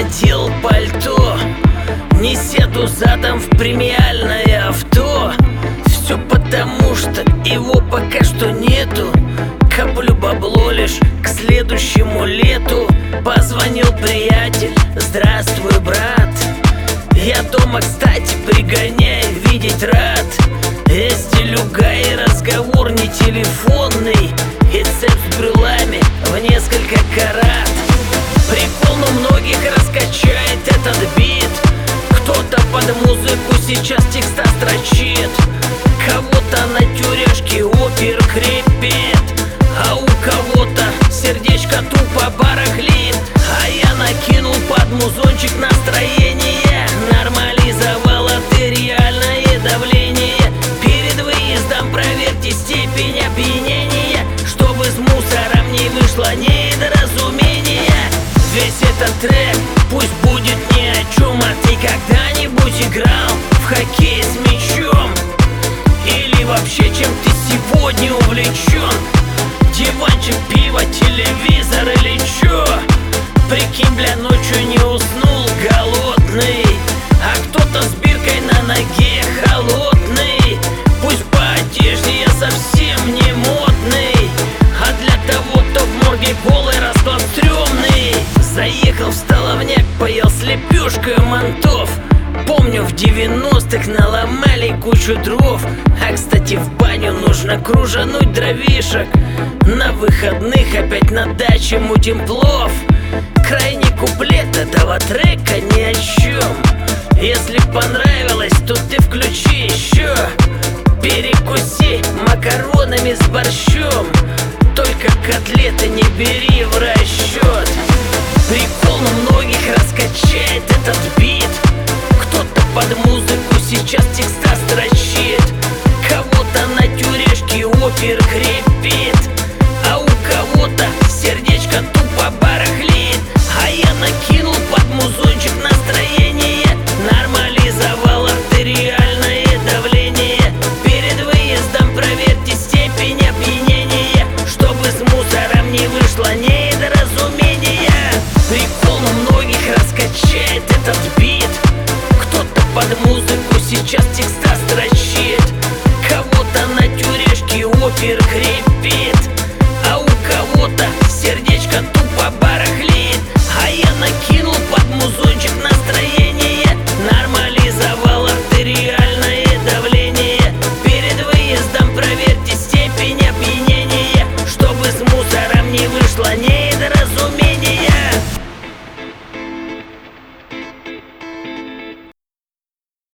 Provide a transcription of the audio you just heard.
надел пальто, не сяду задом в премиальное авто. Все потому, что его пока что нету. Коплю бабло лишь к следующему лету. Позвонил приятель: здравствуй, брат, я дома, кстати, пригоняй, видеть рад. Я стилю гай, разговор не телефонный, и цепь с брюлами в несколько карат. Прикол, но многих раскачает этот бит. Кто-то под музыку сейчас текста строчит, кого-то на тюрешке опер крепит, а у кого-то сердечко тупо барахлит. А я накинул под музончик настроение, нормализовал артериальное давление. Перед выездом проверьте степень опьянения, чтобы с мусором не вышло недоразумение. Весь этот трек пусть будет ни о чем. А ты когда-нибудь играл в хоккей с мячом? Или вообще чем ты сегодня увлечен? Диванчик, пиво, телевизор или чё? Прикинь, бля, ночью не уснул голодный, а кто-то с биркой на ноге холодный. Пусть по одежде я совсем не модный, а для того, кто в морге голый, расклад стрёмный. Заехал в столовняк, поел с лепешкой мантов. Помню, в 90-х наломали кучу дров. А, кстати, в баню нужно кружануть дровишек. На выходных опять на даче мутим плов. Крайний куплет этого трека ни о чем. Если понравилось, то ты включи еще. Перекуси макаронами с борщом, только котлеты не бери в расчет. Прикол, но многих раскачает этот бит. Кто-то под музыку сейчас текста строчит, кого-то на тюрешке опер крепит,